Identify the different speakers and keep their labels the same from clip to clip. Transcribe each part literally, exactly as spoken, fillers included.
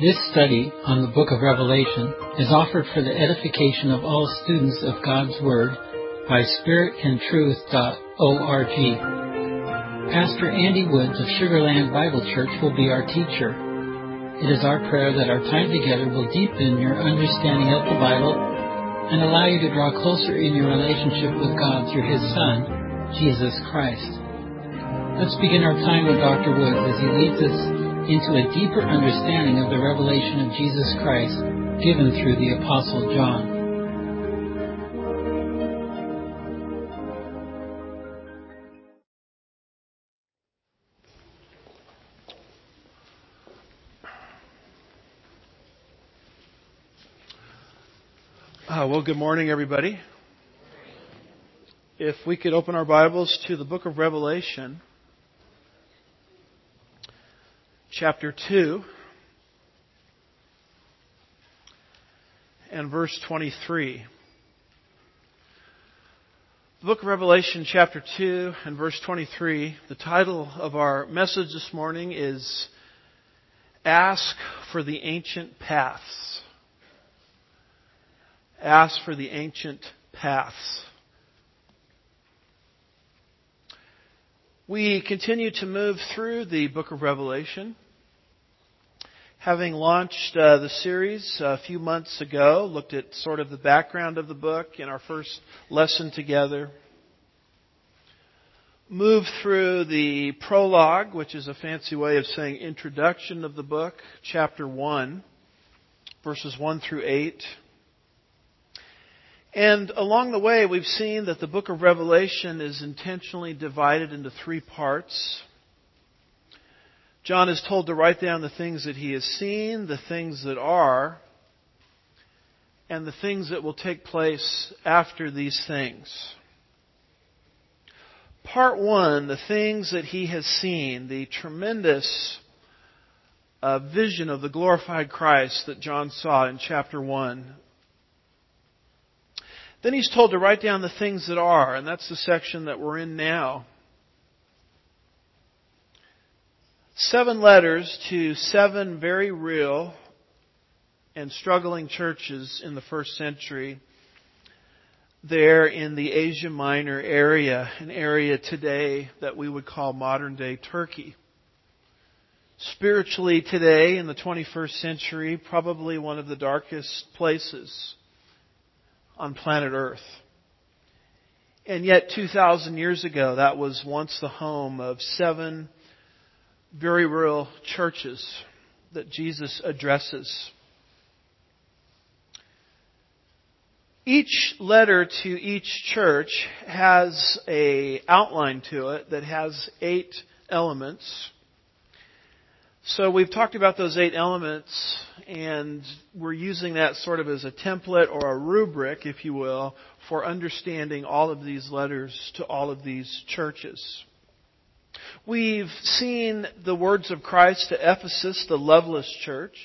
Speaker 1: This study on the book of Revelation is offered for the edification of all students of God's Word by spirit and truth dot org. Pastor Andy Woods of Sugarland Bible Church will be our teacher. It is our prayer that our time together will deepen your understanding of the Bible and allow you to draw closer in your relationship with God through His Son, Jesus Christ. Let's begin our time with Doctor Woods as he leads us into a deeper understanding of the revelation of Jesus Christ given through the Apostle John.
Speaker 2: Uh, well, good morning, everybody. If we could open our Bibles to the book of Revelation, chapter two, and verse twenty-three. The book of Revelation, chapter two, and verse twenty-three, the title of our message this morning is Ask for the Ancient Paths. Ask for the ancient paths. We continue to move through the book of Revelation. Having launched uh, the series a few months ago, looked at sort of the background of the book in our first lesson together. Moved through the prologue, which is a fancy way of saying introduction of the book, chapter one, verses one through eight. And along the way, we've seen that the book of Revelation is intentionally divided into three parts. John is told to write down the things that he has seen, the things that are, and the things that will take place after these things. Part one, the things that he has seen, the tremendous uh, vision of the glorified Christ that John saw in chapter one. Then he's told to write down the things that are, and that's the section that we're in now. Seven letters to seven very real and struggling churches in the first century there in the Asia Minor area, an area today that we would call modern-day Turkey. Spiritually today, in the twenty-first century, probably one of the darkest places on planet Earth. And yet two thousand years ago, that was once the home of seven very real churches that Jesus addresses. Each letter to each church has an outline to it that has eight elements. So we've talked about those eight elements, and we're using that sort of as a template or a rubric, if you will, for understanding all of these letters to all of these churches. We've seen the words of Christ to Ephesus, the loveless church.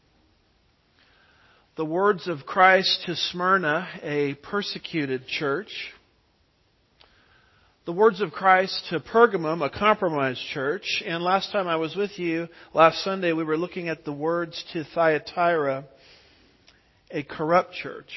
Speaker 2: The words of Christ to Smyrna, a persecuted church. The words of Christ to Pergamum, a compromised church. And last time I was with you, last Sunday, we were looking at the words to Thyatira, a corrupt church.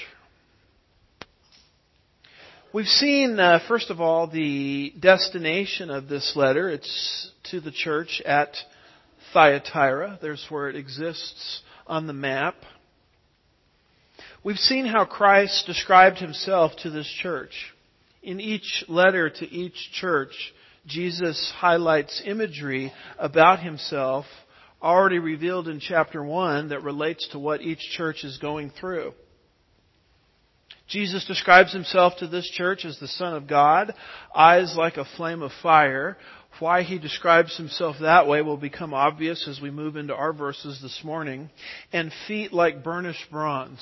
Speaker 2: We've seen, uh, first of all, the destination of this letter. It's to the church at Thyatira. There's where it exists on the map. We've seen how Christ described Himself to this church. In each letter to each church, Jesus highlights imagery about Himself already revealed in chapter one that relates to what each church is going through. Jesus describes Himself to this church as the Son of God, eyes like a flame of fire. Why He describes Himself that way will become obvious as we move into our verses this morning. And feet like burnished bronze.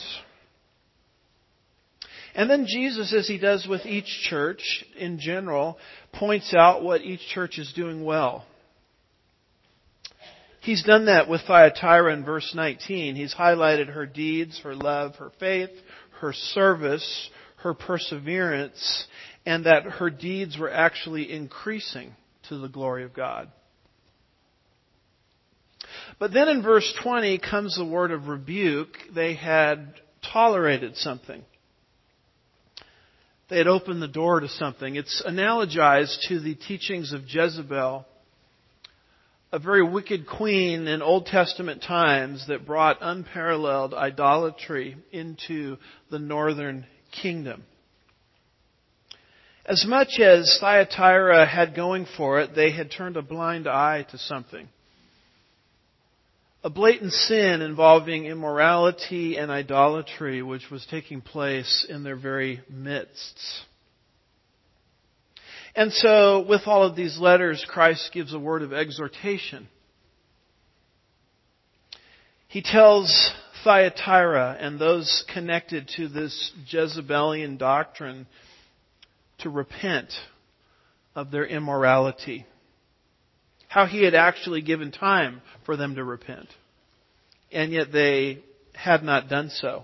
Speaker 2: And then Jesus, as He does with each church in general, points out what each church is doing well. He's done that with Thyatira in verse nineteen. He's highlighted her deeds, her love, her faith, her service, her perseverance, and that her deeds were actually increasing to the glory of God. But then in verse twenty comes the word of rebuke. They had tolerated something. They had opened the door to something. It's analogized to the teachings of Jezebel, a very wicked queen in Old Testament times that brought unparalleled idolatry into the northern kingdom. As much as Thyatira had going for it, they had turned a blind eye to something. A blatant sin involving immorality and idolatry which was taking place in their very midst. And so, with all of these letters, Christ gives a word of exhortation. He tells Thyatira and those connected to this Jezebelian doctrine to repent of their immorality. How he had actually given time for them to repent. And yet they had not done so.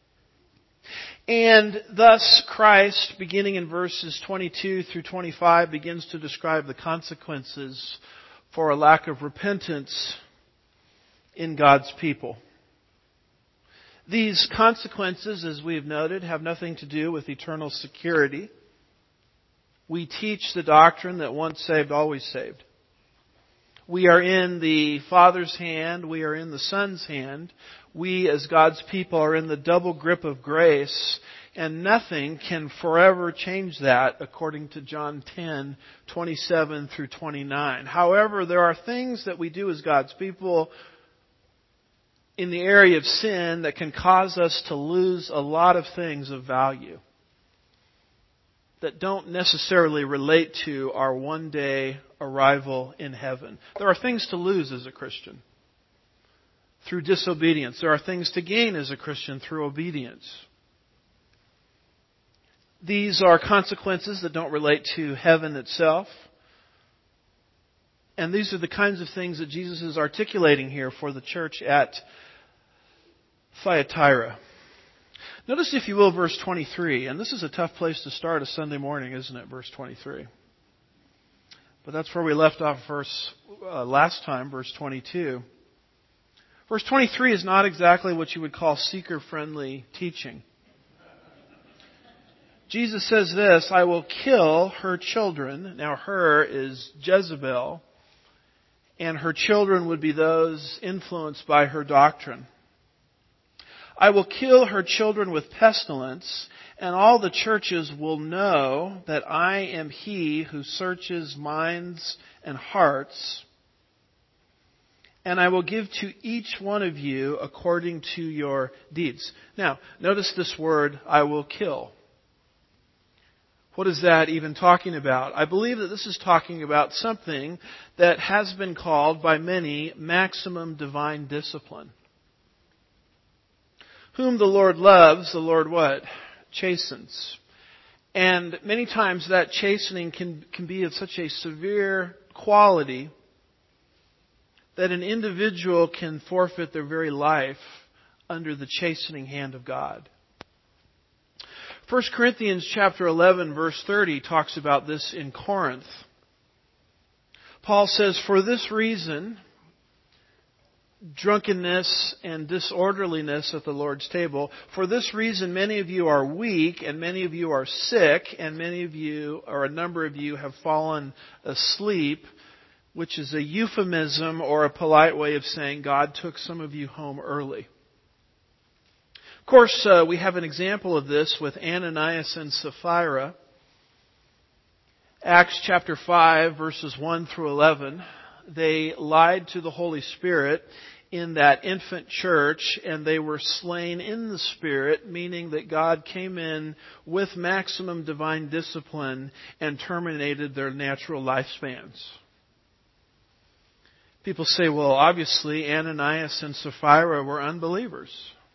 Speaker 2: And thus Christ, beginning in verses twenty-two through twenty-five, begins to describe the consequences for a lack of repentance in God's people. These consequences, as we have noted, have nothing to do with eternal security. We teach the doctrine that once saved, always saved. We are in the Father's hand. We are in the Son's hand. We, as God's people, are in the double grip of grace, and nothing can forever change that, according to John ten, twenty-seven through twenty-nine. However, there are things that we do as God's people in the area of sin that can cause us to lose a lot of things of value that don't necessarily relate to our one-day arrival in heaven. There are things to lose as a Christian through disobedience. There are things to gain as a Christian through obedience. These are consequences that don't relate to heaven itself. And these are the kinds of things that Jesus is articulating here for the church at Thyatira. Notice, if you will, verse twenty-three. And this is a tough place to start a Sunday morning, isn't it? Verse twenty-three. But that's where we left off verse uh, last time, verse twenty-two. Verse twenty-three is not exactly what you would call seeker-friendly teaching. Jesus says this, I will kill her children. Now, her is Jezebel, and her children would be those influenced by her doctrine. I will kill her children with pestilence, and all the churches will know that I am He who searches minds and hearts, and I will give to each one of you according to your deeds. Now, notice this word, I will kill. What is that even talking about? I believe that this is talking about something that has been called by many maximum divine discipline. Whom the Lord loves, the Lord what? Chastens. And many times that chastening can, can be of such a severe quality that an individual can forfeit their very life under the chastening hand of God. First Corinthians chapter eleven verse thirty talks about this in Corinth. Paul says, for this reason, drunkenness and disorderliness at the Lord's table. For this reason, many of you are weak, and many of you are sick, and many of you, or a number of you, have fallen asleep, which is a euphemism or a polite way of saying God took some of you home early. Of course, uh, we have an example of this with Ananias and Sapphira. Acts chapter five, verses one through eleven. They lied to the Holy Spirit in that infant church, and they were slain in the Spirit, meaning that God came in with maximum divine discipline and terminated their natural lifespans. People say, well, obviously Ananias and Sapphira were unbelievers.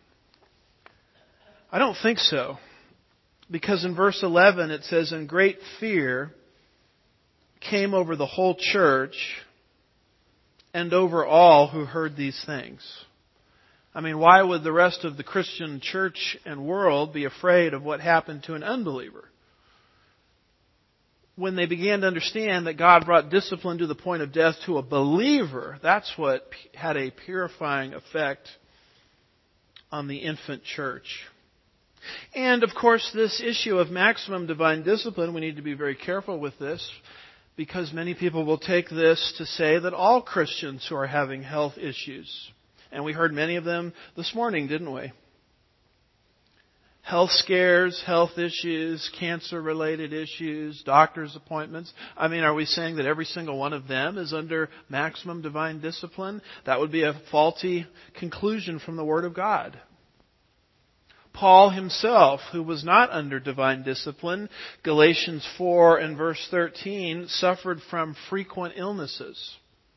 Speaker 2: I don't think so. Because in verse eleven it says, and great fear came over the whole church and over all who heard these things. I mean, why would the rest of the Christian church and world be afraid of what happened to an unbeliever? when they began to understand that God brought discipline to the point of death to a believer, that's what had a purifying effect on the infant church. And of course, this issue of maximum divine discipline, we need to be very careful with this, because many people will take this to say that all Christians who are having health issues, and we heard many of them this morning, didn't we? Health scares, health issues, cancer-related issues, doctor's appointments. I mean, are we saying that every single one of them is under maximum divine discipline? That would be a faulty conclusion from the Word of God. Paul himself, who was not under divine discipline, Galatians four and verse thirteen, suffered from frequent illnesses.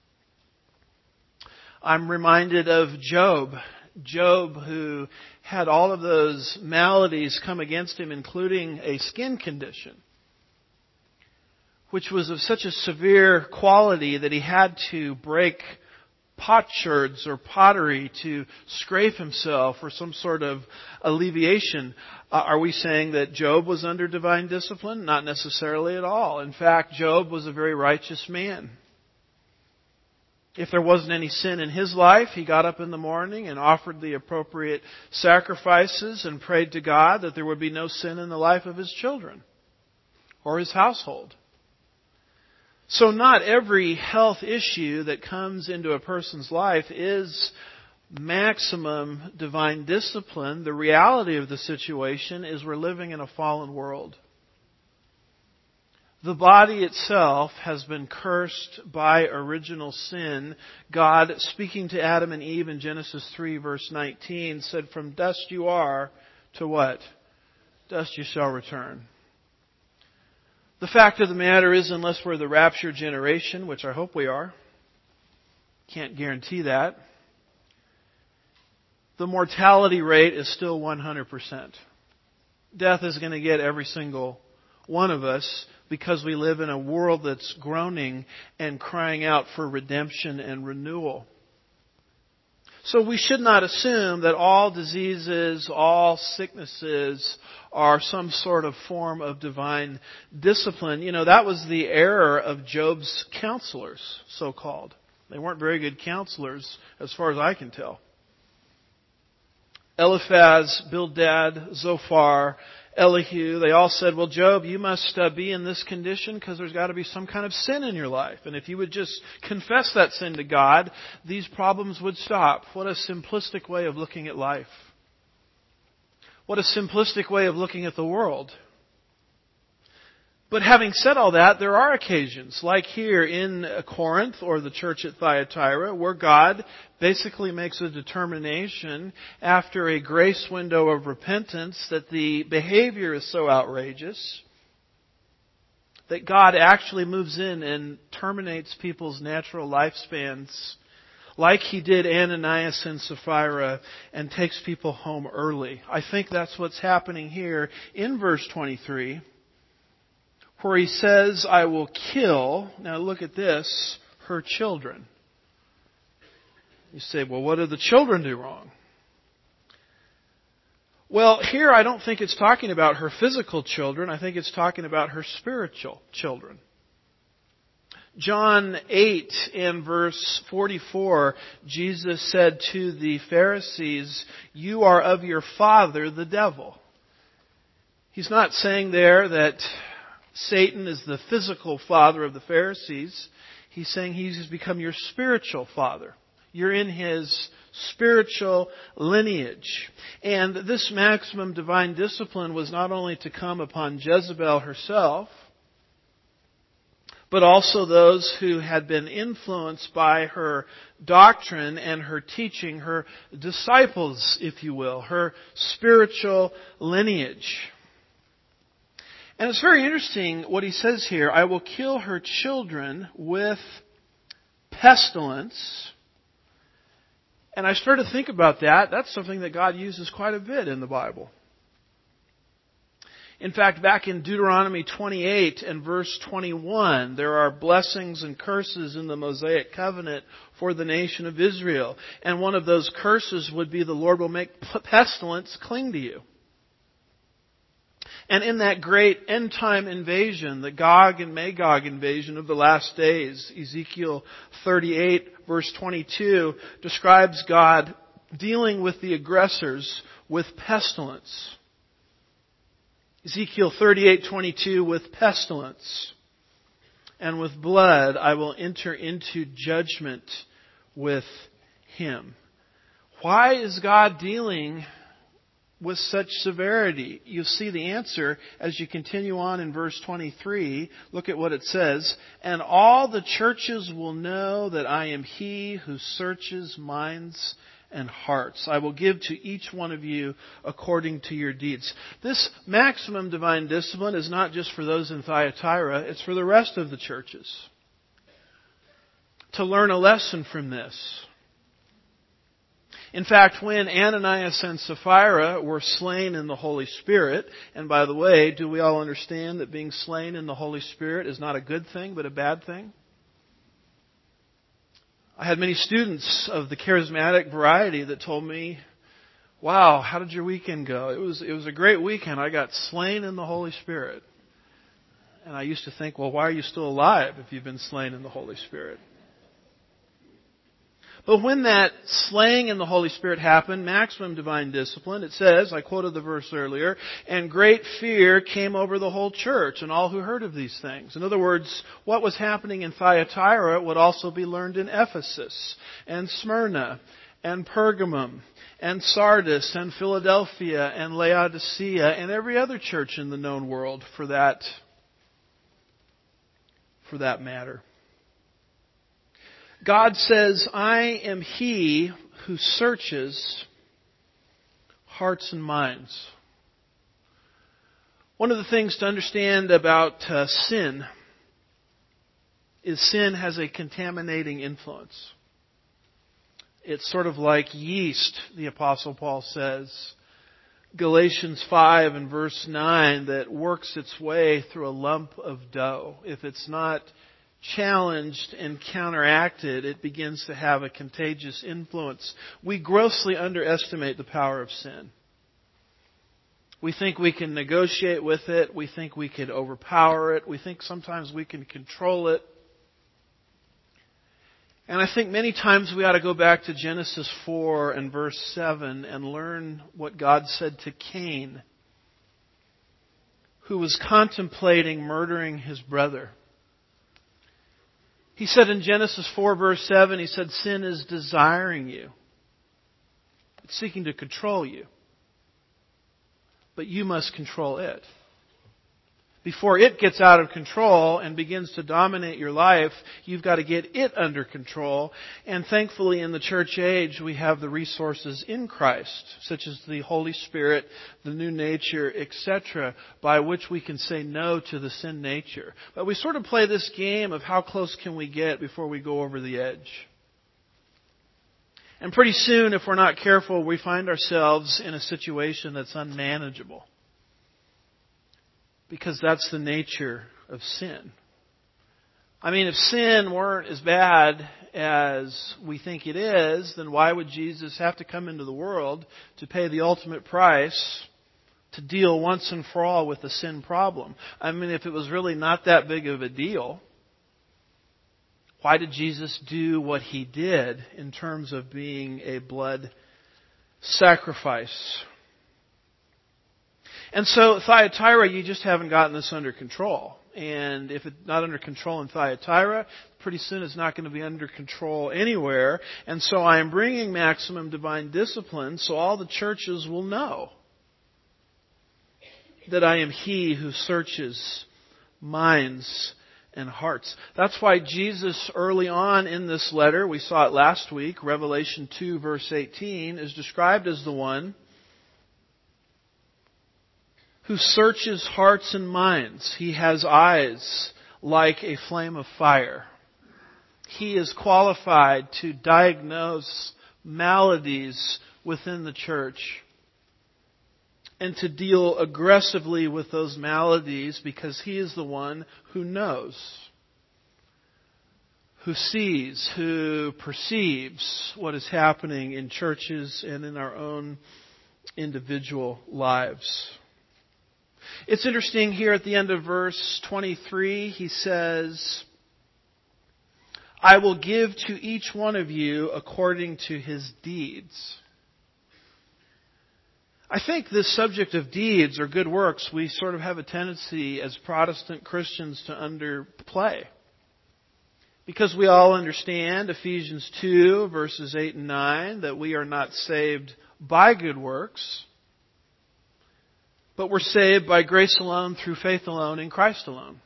Speaker 2: I'm reminded of Job. Job, who had all of those maladies come against him, including a skin condition, which was of such a severe quality that he had to break potsherds or pottery to scrape himself for some sort of alleviation. Uh, are we saying that Job was under divine discipline? Not necessarily at all. In fact, Job was a very righteous man. If there wasn't any sin in his life, he got up in the morning and offered the appropriate sacrifices and prayed to God that there would be no sin in the life of his children or his household. So not every health issue that comes into a person's life is maximum divine discipline. The reality of the situation is we're living in a fallen world. The body itself has been cursed by original sin. God, speaking to Adam and Eve in Genesis three verse nineteen, said, "From dust you are, to what? Dust you shall return." The fact of the matter is, unless we're the rapture generation, which I hope we are, can't guarantee that, the mortality rate is still one hundred percent. Death is going to get every single one of us, because we live in a world that's groaning and crying out for redemption and renewal. So we should not assume that all diseases, all sicknesses are some sort of form of divine discipline. You know, that was the error of Job's counselors, so-called. They weren't very good counselors, as far as I can tell. Eliphaz, Bildad, Zophar, Elihu, they all said, well, Job, you must uh, be in this condition because there's got to be some kind of sin in your life. And if you would just confess that sin to God, these problems would stop. What a simplistic way of looking at life. What a simplistic way of looking at the world. But having said all that, there are occasions, like here in Corinth or the church at Thyatira, where God basically makes a determination after a grace window of repentance that the behavior is so outrageous that God actually moves in and terminates people's natural lifespans, like He did Ananias and Sapphira, and takes people home early. I think that's what's happening here in verse twenty-three. Where he says, I will kill, now look at this, her children. You say, well, what did the children do wrong? Well, here I don't think it's talking about her physical children. I think it's talking about her spiritual children. John eight in verse forty-four, Jesus said to the Pharisees, you are of your father, the devil. He's not saying there that Satan is the physical father of the Pharisees. He's saying he's become your spiritual father. You're in his spiritual lineage. And this maximum divine discipline was not only to come upon Jezebel herself, but also those who had been influenced by her doctrine and her teaching, her disciples, if you will, her spiritual lineage. And it's very interesting what he says here. I will kill her children with pestilence. And I started to think about that. That's something that God uses quite a bit in the Bible. In fact, back in Deuteronomy twenty-eight and verse twenty-one, there are blessings and curses in the Mosaic covenant for the nation of Israel. And one of those curses would be the Lord will make pestilence cling to you. And in that great end-time invasion, the Gog and Magog invasion of the last days, Ezekiel thirty-eight, verse twenty-two, describes God dealing with the aggressors with pestilence. Ezekiel thirty-eight twenty-two, with pestilence and with blood I will enter into judgment with him. Why is God dealing with such severity? You see the answer as you continue on in verse twenty-three. Look at what it says. And all the churches will know that I am He who searches minds and hearts. I will give to each one of you according to your deeds. This maximum divine discipline is not just for those in Thyatira, it's for the rest of the churches. To learn a lesson from this. In fact, when Ananias and Sapphira were slain in the Holy Spirit, and by the way, do we all understand that being slain in the Holy Spirit is not a good thing, but a bad thing? I had many students of the charismatic variety that told me, wow, how did your weekend go? It was, it was a great weekend. I got slain in the Holy Spirit. And I used to think, well, why are you still alive if you've been slain in the Holy Spirit? But when that slaying in the Holy Spirit happened, maximum divine discipline, it says, I quoted the verse earlier, and great fear came over the whole church and all who heard of these things. In other words, what was happening in Thyatira would also be learned in Ephesus and Smyrna and Pergamum and Sardis and Philadelphia and Laodicea and every other church in the known world for that, for that matter. God says, I am He who searches hearts and minds. One of the things to understand about uh, sin is sin has a contaminating influence. It's sort of like yeast, the Apostle Paul says. Galatians five and verse nine, that works its way through a lump of dough. If it's not challenged and counteracted, it begins to have a contagious influence. We grossly underestimate the power of sin. We think we can negotiate with it. We think we can overpower it. We think sometimes we can control it. And I think many times we ought to go back to Genesis four and verse seven and learn what God said to Cain, who was contemplating murdering his brother. He said in Genesis four verse seven, he said, sin is desiring you. It's seeking to control you. But you must control it. Before it gets out of control and begins to dominate your life, you've got to get it under control. And thankfully in the church age, we have the resources in Christ, such as the Holy Spirit, the new nature, et cetera, by which we can say no to the sin nature. But we sort of play this game of how close can we get before we go over the edge. And pretty soon, if we're not careful, we find ourselves in a situation that's unmanageable. Because that's the nature of sin. I mean, if sin weren't as bad as we think it is, then why would Jesus have to come into the world to pay the ultimate price to deal once and for all with the sin problem? I mean, if it was really not that big of a deal, why did Jesus do what He did in terms of being a blood sacrifice? And so, Thyatira, you just haven't gotten this under control. And if it's not under control in Thyatira, pretty soon it's not going to be under control anywhere. And so I am bringing maximum divine discipline so all the churches will know that I am He who searches minds and hearts. That's why Jesus early on in this letter, we saw it last week, Revelation two verse eighteen, is described as the one who searches hearts and minds. He has eyes like a flame of fire. He is qualified to diagnose maladies within the church and to deal aggressively with those maladies because He is the one who knows, who sees, who perceives what is happening in churches and in our own individual lives. It's interesting here at the end of verse twenty-three, he says, I will give to each one of you according to his deeds. I think this subject of deeds or good works, we sort of have a tendency as Protestant Christians to underplay. Because we all understand Ephesians two, verses eight and nine, that we are not saved by good works, but we're saved by grace alone, through faith alone, in Christ alone.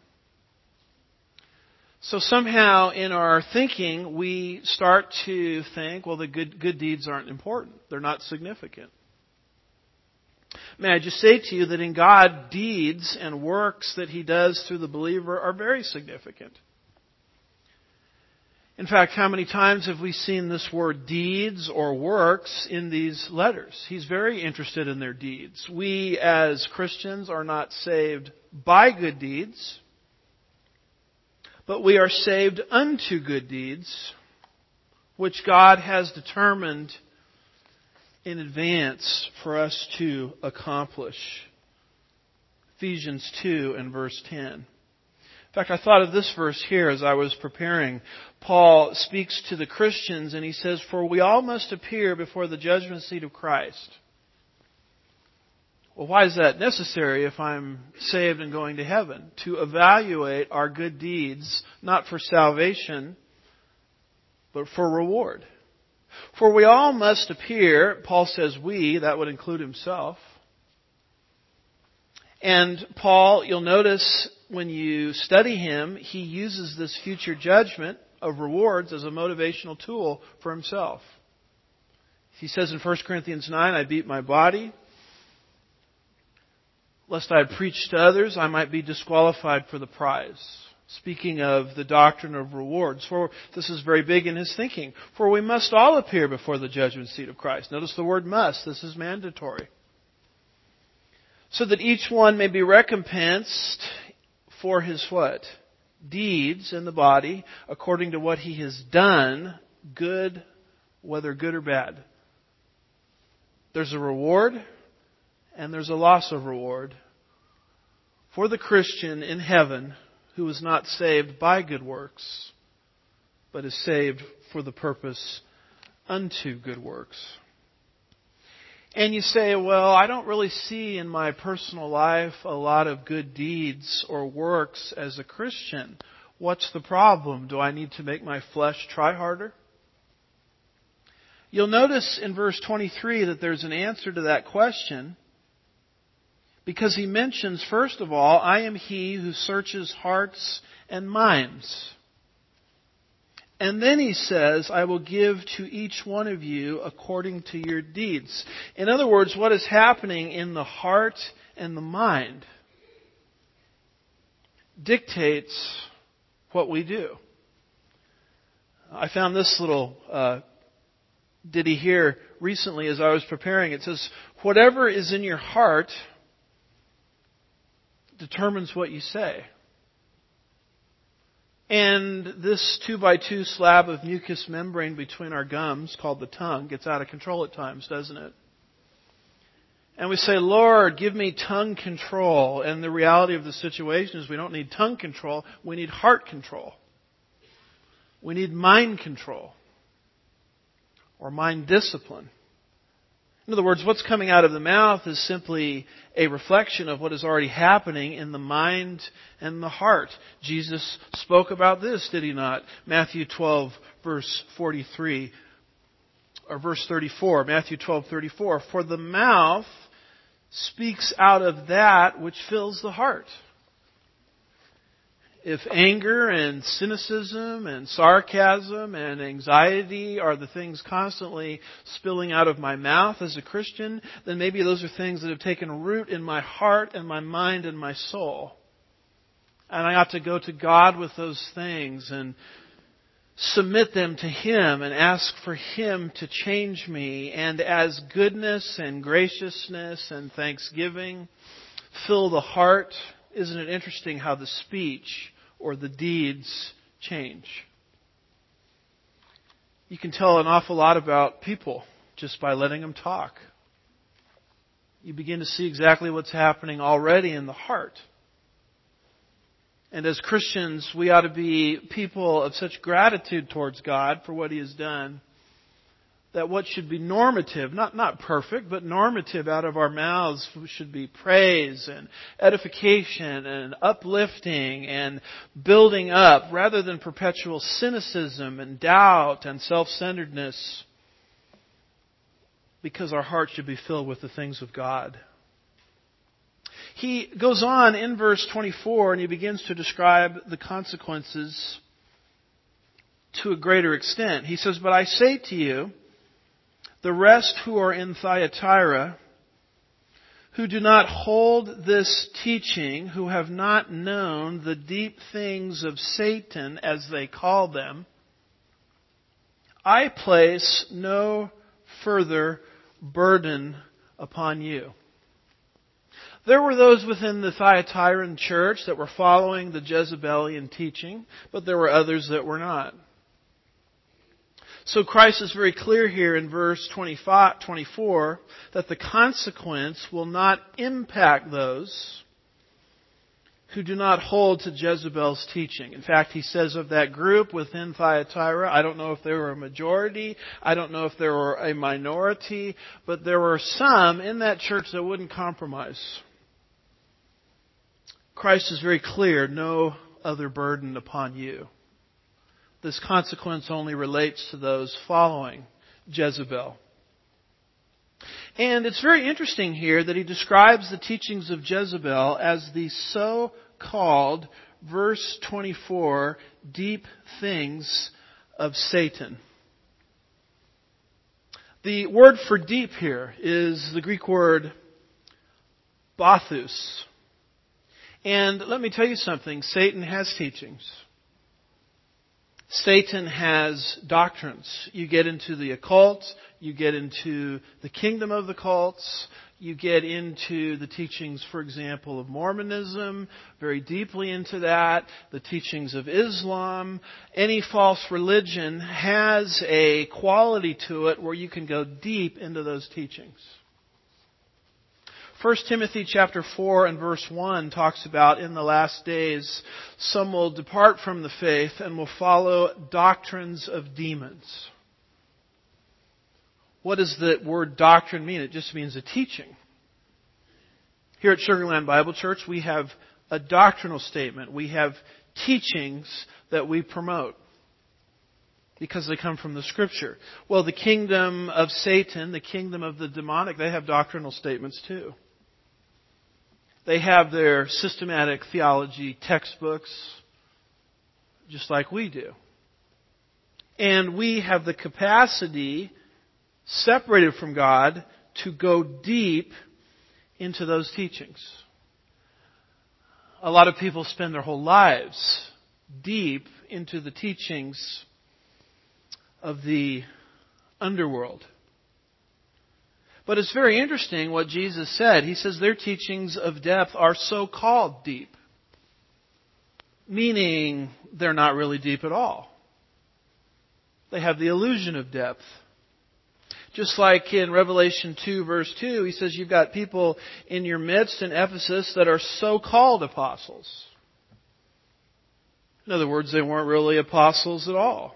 Speaker 2: So somehow in our thinking, we start to think, well, the good, good deeds aren't important. They're not significant. May I just say to you that in God, deeds and works that He does through the believer are very significant. In fact, how many times have we seen this word deeds or works in these letters? He's very interested in their deeds. We as Christians are not saved by good deeds, but we are saved unto good deeds, which God has determined in advance for us to accomplish. Ephesians two and verse ten. In fact, I thought of this verse here as I was preparing. Paul speaks to the Christians and he says, for we all must appear before the judgment seat of Christ. Well, why is that necessary if I'm saved and going to heaven? To evaluate our good deeds, not for salvation, but for reward. For we all must appear, Paul says we, that would include himself. And Paul, you'll notice when you study him, he uses this future judgment of rewards as a motivational tool for himself. He says in First Corinthians nine, I beat my body, lest I had preached to others, I might be disqualified for the prize. Speaking of the doctrine of rewards. For this is very big in his thinking. For we must all appear before the judgment seat of Christ. Notice the word must. This is mandatory. So that each one may be recompensed for his what? Deeds in the body, according to what he has done, good, whether good or bad. There's a reward and there's a loss of reward for the Christian in heaven who is not saved by good works, but is saved for the purpose unto good works. And you say, well, I don't really see in my personal life a lot of good deeds or works as a Christian. What's the problem? Do I need to make my flesh try harder? You'll notice in verse twenty-three that there's an answer to that question. Because he mentions, first of all, I am he who searches hearts and minds. And then he says, I will give to each one of you according to your deeds. In other words, what is happening in the heart and the mind dictates what we do. I found this little uh, ditty here recently as I was preparing. It says, whatever is in your heart determines what you say. And this two by two slab of mucous membrane between our gums, called the tongue, gets out of control at times, doesn't it? And we say, Lord, give me tongue control. And the reality of the situation is we don't need tongue control, we need heart control. We need mind control. Or mind discipline. In other words, what's coming out of the mouth is simply a reflection of what is already happening in the mind and the heart. Jesus spoke about this, did He not? Matthew twelve, verse forty-three, or verse thirty-four. Matthew twelve, thirty-four. For the mouth speaks out of that which fills the heart. If anger and cynicism and sarcasm and anxiety are the things constantly spilling out of my mouth as a Christian, then maybe those are things that have taken root in my heart and my mind and my soul. And I ought to go to God with those things and submit them to Him and ask for Him to change me. And as goodness and graciousness and thanksgiving fill the heart, isn't it interesting how the speech or the deeds change? You can tell an awful lot about people just by letting them talk. you begin to see exactly what's happening already in the heart. And as Christians, we ought to be people of such gratitude towards God for what He has done, that what should be normative, not, not perfect, but normative out of our mouths should be praise and edification and uplifting and building up, rather than perpetual cynicism and doubt and self-centeredness, because our hearts should be filled with the things of God. He goes on in verse twenty-four and he begins to describe the consequences to a greater extent. He says, "But I say to you, the rest who are in Thyatira, who do not hold this teaching, who have not known the deep things of Satan, as they call them, I place no further burden upon you." There were those within the Thyatiran church that were following the Jezebelian teaching, but there were others that were not. So Christ is very clear here in verse twenty-five, twenty-four that the consequence will not impact those who do not hold to Jezebel's teaching. In fact, he says of that group within Thyatira, I don't know if they were a majority, I don't know if they were a minority, but there were some in that church that wouldn't compromise. Christ is very clear, no other burden upon you. This consequence only relates to those following Jezebel. And it's very interesting here that he describes the teachings of Jezebel as the so-called, verse twenty-four, deep things of Satan. The word for deep here is the Greek word bathus. And let me tell you something, Satan has teachings. Satan has doctrines. You get into the occult, you get into the kingdom of the cults, you get into the teachings, for example, of Mormonism, very deeply into that, the teachings of Islam. Any false religion has a quality to it where you can go deep into those teachings. First Timothy chapter four and verse one talks about in the last days some will depart from the faith and will follow doctrines of demons. What does the word doctrine mean? It just means a teaching. Here at Sugarland Bible Church we have a doctrinal statement. We have teachings that we promote because they come from the Scripture. Well, the kingdom of Satan, the kingdom of the demonic, they have doctrinal statements too. They have their systematic theology textbooks, just like we do. And we have the capacity, separated from God, to go deep into those teachings. A lot of people spend their whole lives deep into the teachings of the underworld. But it's very interesting what Jesus said. He says their teachings of depth are so-called deep. Meaning they're not really deep at all. They have the illusion of depth. Just like in Revelation two verse two, he says you've got people in your midst in Ephesus that are so-called apostles. In other words, they weren't really apostles at all.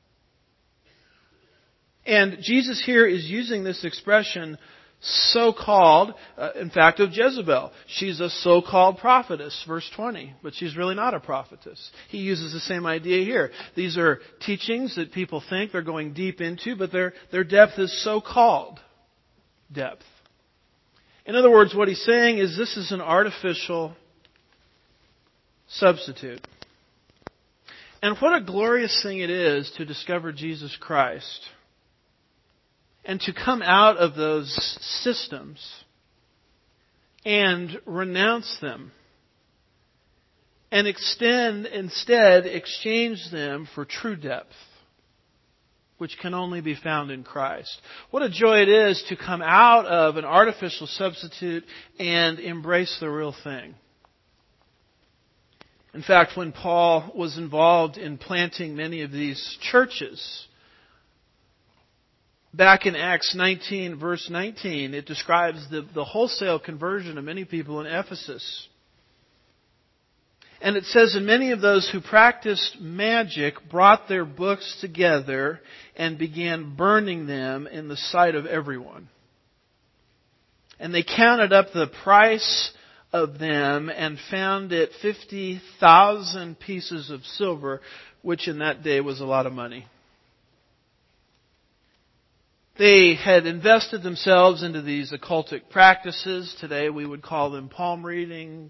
Speaker 2: And Jesus here is using this expression, so-called, uh, in fact, of Jezebel. She's a so-called prophetess, verse twenty, but she's really not a prophetess. He uses the same idea here. These are teachings that people think they're going deep into, but their, their depth is so-called depth. In other words, what he's saying is this is an artificial substitute. And what a glorious thing it is to discover Jesus Christ and to come out of those systems and renounce them and extend, instead, exchange them for true depth, which can only be found in Christ. What a joy it is to come out of an artificial substitute and embrace the real thing. In fact, when Paul was involved in planting many of these churches, Back in Acts nineteen, verse nineteen, it describes the, the wholesale conversion of many people in Ephesus. And it says, and many of those who practiced magic brought their books together and began burning them in the sight of everyone. And they counted up the price of them and found it fifty thousand pieces of silver, which in that day was a lot of money. They had invested themselves into these occultic practices. Today we would call them palm reading,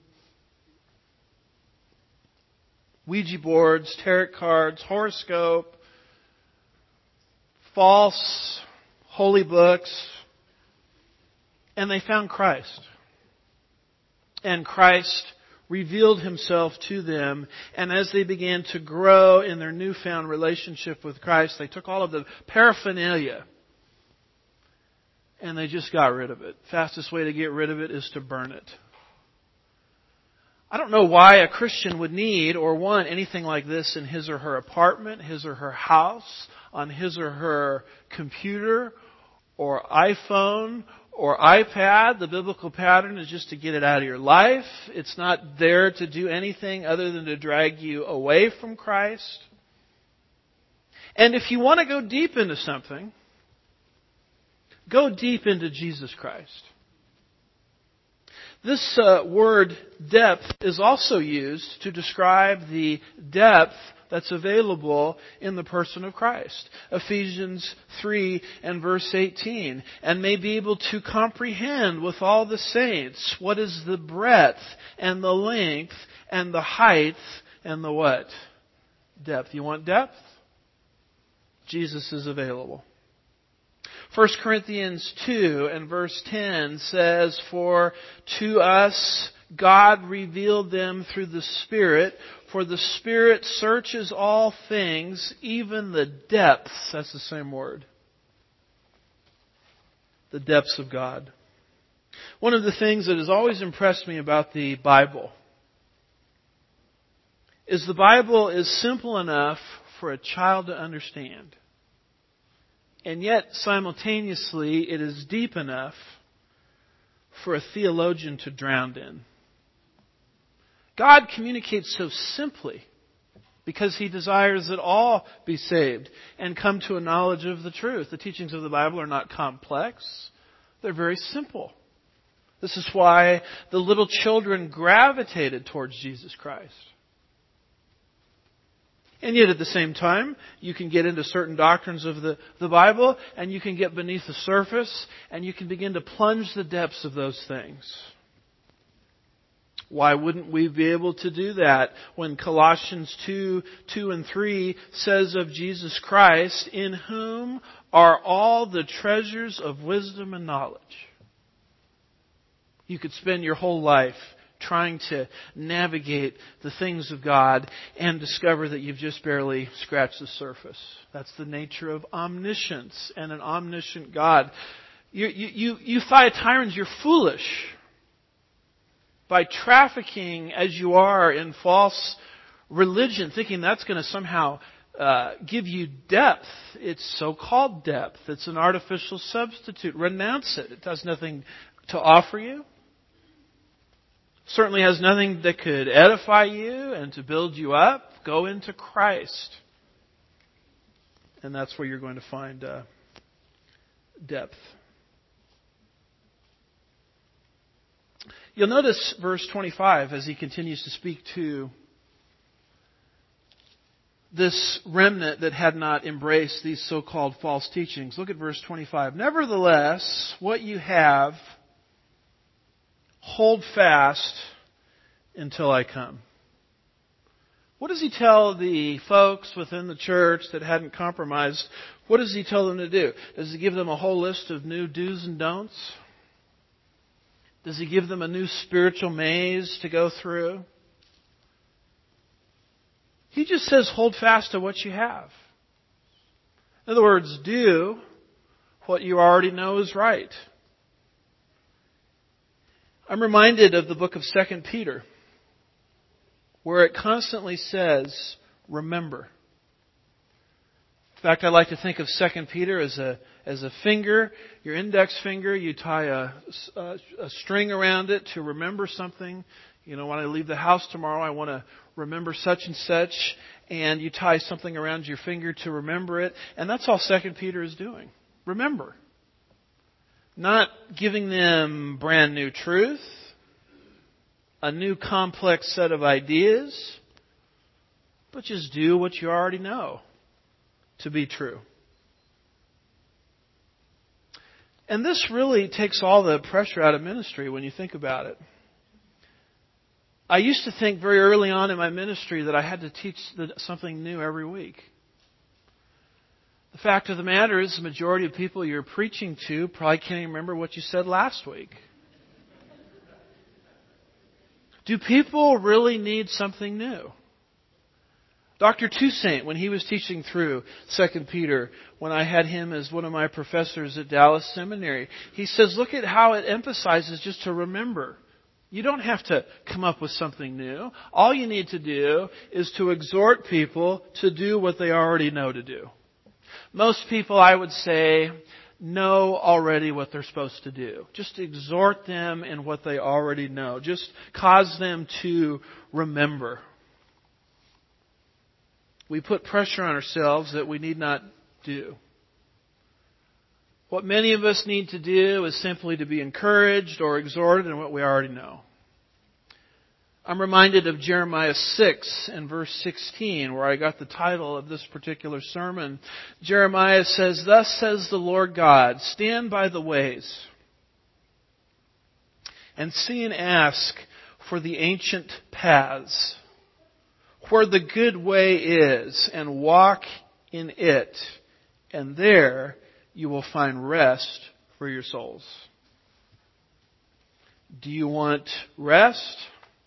Speaker 2: Ouija boards, tarot cards, horoscope, false holy books. And they found Christ. And Christ revealed Himself to them. And as they began to grow in their newfound relationship with Christ, they took all of the paraphernalia and they just got rid of it. Fastest way to get rid of it is to burn it. I don't know why a Christian would need or want anything like this in his or her apartment, his or her house, on his or her computer or iPhone or iPad. The biblical pattern is just to get it out of your life. It's not there to do anything other than to drag you away from Christ. And if you want to go deep into something, go deep into Jesus Christ. This uh, word depth is also used to describe the depth that's available in the person of Christ. Ephesians three and verse eighteen. And may be able to comprehend with all the saints what is the breadth and the length and the height and the what? Depth. You want depth? Jesus is available. First Corinthians two and verse ten says, for to us God revealed them through the Spirit, for the Spirit searches all things, even the depths. That's the same word. The depths of God. One of the things that has always impressed me about the Bible is the Bible is simple enough for a child to understand. And yet, simultaneously, it is deep enough for a theologian to drown in. God communicates so simply because He desires that all be saved and come to a knowledge of the truth. The teachings of the Bible are not complex. They're very simple. This is why the little children gravitated towards Jesus Christ. And yet at the same time, you can get into certain doctrines of the, the Bible and you can get beneath the surface and you can begin to plunge the depths of those things. Why wouldn't we be able to do that when Colossians two, two and three says of Jesus Christ, in whom are all the treasures of wisdom and knowledge? You could spend your whole life trying to navigate the things of God and discover that you've just barely scratched the surface. That's the nature of omniscience and an omniscient God. You, you, you, you Thyatirans, you're foolish by trafficking as you are in false religion, thinking that's going to somehow uh, give you depth. It's so-called depth. It's an artificial substitute. Renounce it. It has nothing to offer you. Certainly has nothing that could edify you and to build you up. Go into Christ. And that's where you're going to find uh, depth. You'll notice verse twenty-five as he continues to speak to this remnant that had not embraced these so-called false teachings. Look at verse twenty-five. Nevertheless, what you have, hold fast until I come. What does he tell the folks within the church that hadn't compromised? What does he tell them to do? Does he give them a whole list of new do's and don'ts? Does he give them a new spiritual maze to go through? He just says, hold fast to what you have. In other words, do what you already know is right. I'm reminded of the book of Second Peter, where it constantly says, remember. fact, I like to think of Second Peter as a as a finger, your index finger. You tie a, a, a string around it to remember something. You know, when I leave the house tomorrow, I want to remember such and such. And you tie something around your finger to remember it. And that's all Second Peter is doing. Remember. Not giving them brand new truth, a new complex set of ideas, but just do what you already know to be true. And this really takes all the pressure out of ministry when you think about it. I used to think very early on in my ministry that I had to teach something new every week. The fact of the matter is the majority of people you're preaching to probably can't even remember what you said last week. Do people really need something new? Doctor Toussaint, when he was teaching through Second Peter, when I had him as one of my professors at Dallas Seminary, he says, look at how it emphasizes just to remember. You don't have to come up with something new. All you need to do is to exhort people to do what they already know to do. Most people, I would say, know already what they're supposed to do. Just exhort them in what they already know. Just cause them to remember. We put pressure on ourselves that we need not do. What many of us need to do is simply to be encouraged or exhorted in what we already know. I'm reminded of Jeremiah six and verse sixteen, where I got the title of this particular sermon. Jeremiah says, "Thus says the Lord God, stand by the ways and see and ask for the ancient paths, where the good way is, and walk in it, and there you will find rest for your souls." Do you want rest?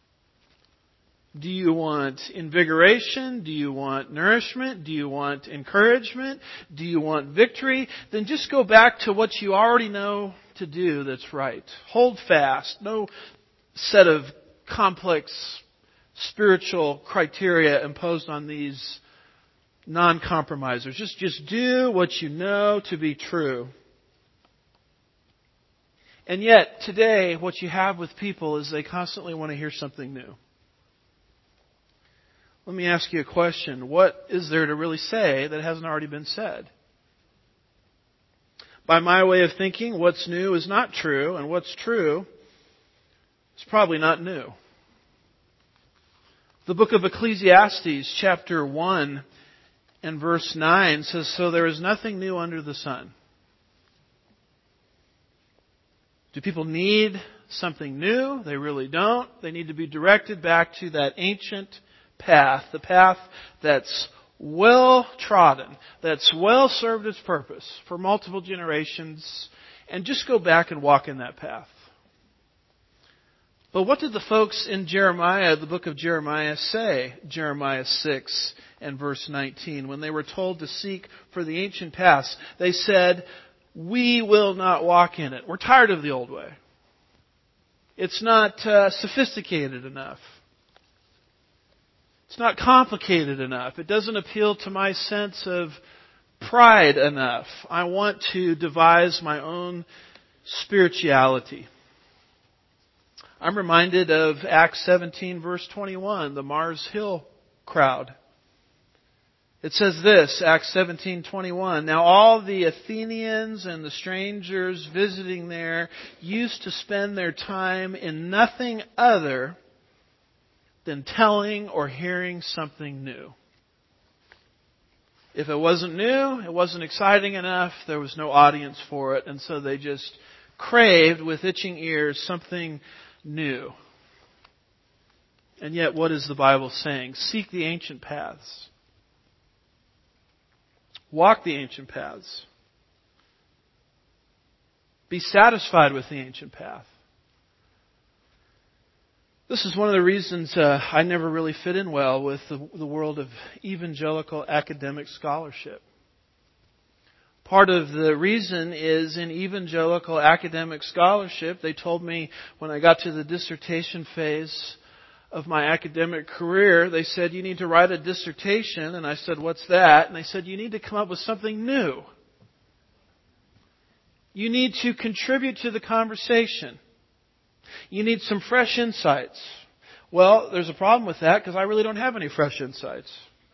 Speaker 2: Do you want invigoration? Do you want nourishment? Do you want encouragement? Do you want victory? Then just go back to what you already know to do that's right. Hold fast. No set of complex spiritual criteria imposed on these non-compromisers. Just, just do what you know to be true. And yet, today, what you have with people is they constantly want to hear something new. Let me ask you a question. What is there to really say that hasn't already been said? By my way of thinking, what's new is not true, and what's true is probably not new. The book of Ecclesiastes, chapter one and verse nine says, "So there is nothing new under the sun." Do people need something new? They really don't. They need to be directed back to that ancient path, the path that's well trodden, that's well served its purpose for multiple generations, and just go back and walk in that path. But what did the folks in Jeremiah, the book of Jeremiah, say? Jeremiah six and verse nineteen, when they were told to seek for the ancient paths, they said, "We will not walk in it. We're tired of the old way. It's not uh, sophisticated enough. It's not complicated enough. It doesn't appeal to my sense of pride enough. I want to devise my own spirituality." I'm reminded of Acts seventeen verse twenty-one, the Mars Hill crowd. It says this, Acts seventeen twenty-one, "Now all the Athenians and the strangers visiting there used to spend their time in nothing other than telling or hearing something new." If it wasn't new, it wasn't exciting enough, there was no audience for it, and so they just craved with itching ears something new. And yet, what is the Bible saying? Seek the ancient paths. Walk the ancient paths. Be satisfied with the ancient path. This is one of the reasons uh, I never really fit in well with the, the world of evangelical academic scholarship. Part of the reason is in evangelical academic scholarship, they told me when I got to the dissertation phase of my academic career, they said, you need to write a dissertation. And I said, what's that? And they said, you need to come up with something new. You need to contribute to the conversation. You need some fresh insights. Well, there's a problem with that because I really don't have any fresh insights.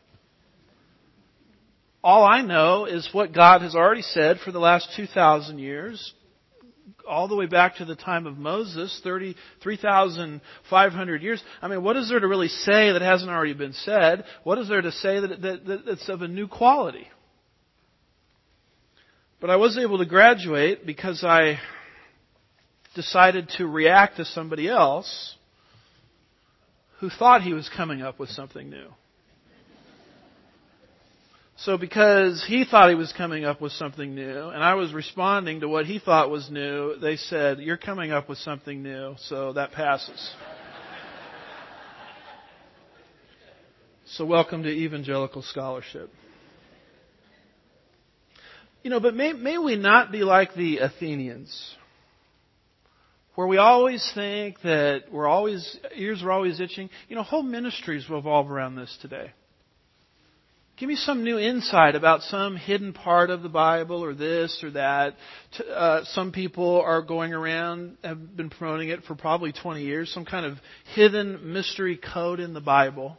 Speaker 2: All I know is what God has already said for the last two thousand years, all the way back to the time of Moses, thirty-three thousand five hundred years. I mean, what is there to really say that hasn't already been said? What is there to say that, that, that that's of a new quality? But I was able to graduate because I decided to react to somebody else who thought he was coming up with something new. So because he thought he was coming up with something new, and I was responding to what he thought was new, they said, you're coming up with something new, so that passes. So welcome to evangelical scholarship. You know, but may, may we not be like the Athenians, where we always think that we're always, ears are always itching. You know, whole ministries revolve around this today. Give me some new insight about some hidden part of the Bible or this or that. Uh, some people are going around, have been promoting it for probably twenty years, some kind of hidden mystery code in the Bible.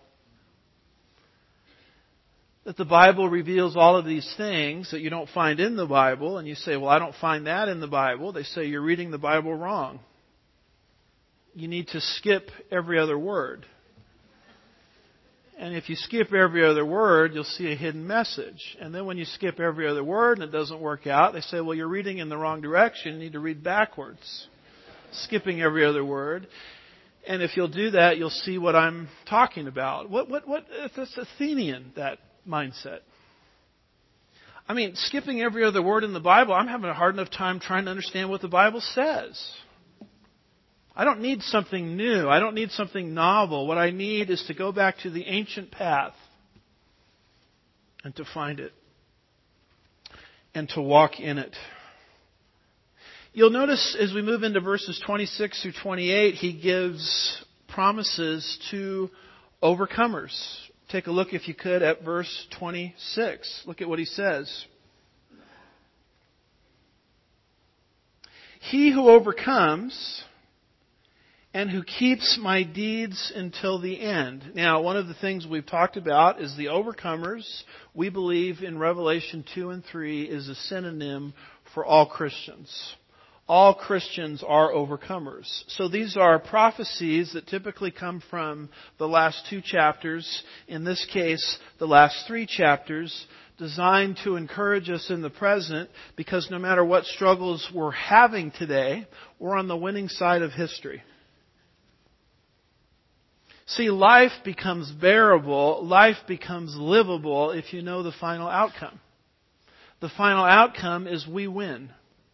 Speaker 2: That the Bible reveals all of these things that you don't find in the Bible, and you say, well, I don't find that in the Bible. They say you're reading the Bible wrong. You need to skip every other word. And if you skip every other word, you'll see a hidden message. And then when you skip every other word and it doesn't work out, they say, well, you're reading in the wrong direction. You need to read backwards. Skipping every other word. And if you'll do that, you'll see what I'm talking about. What, what, what, that's Athenian, that mindset. I mean, skipping every other word in the Bible, I'm having a hard enough time trying to understand what the Bible says. I don't need something new. I don't need something novel. What I need is to go back to the ancient path and to find it and to walk in it. You'll notice as we move into verses twenty-six through twenty-eight, he gives promises to overcomers. Take a look, if you could, at verse twenty-six. Look at what he says. He who overcomes and who keeps my deeds until the end. Now, one of the things we've talked about is the overcomers. We believe in Revelation two and three is a synonym for all Christians. All Christians are overcomers. So these are prophecies that typically come from the last two chapters. In this case, the last three chapters, designed to encourage us in the present, because no matter what struggles we're having today, we're on the winning side of history. See, life becomes bearable, life becomes livable if you know the final outcome. The final outcome is we win.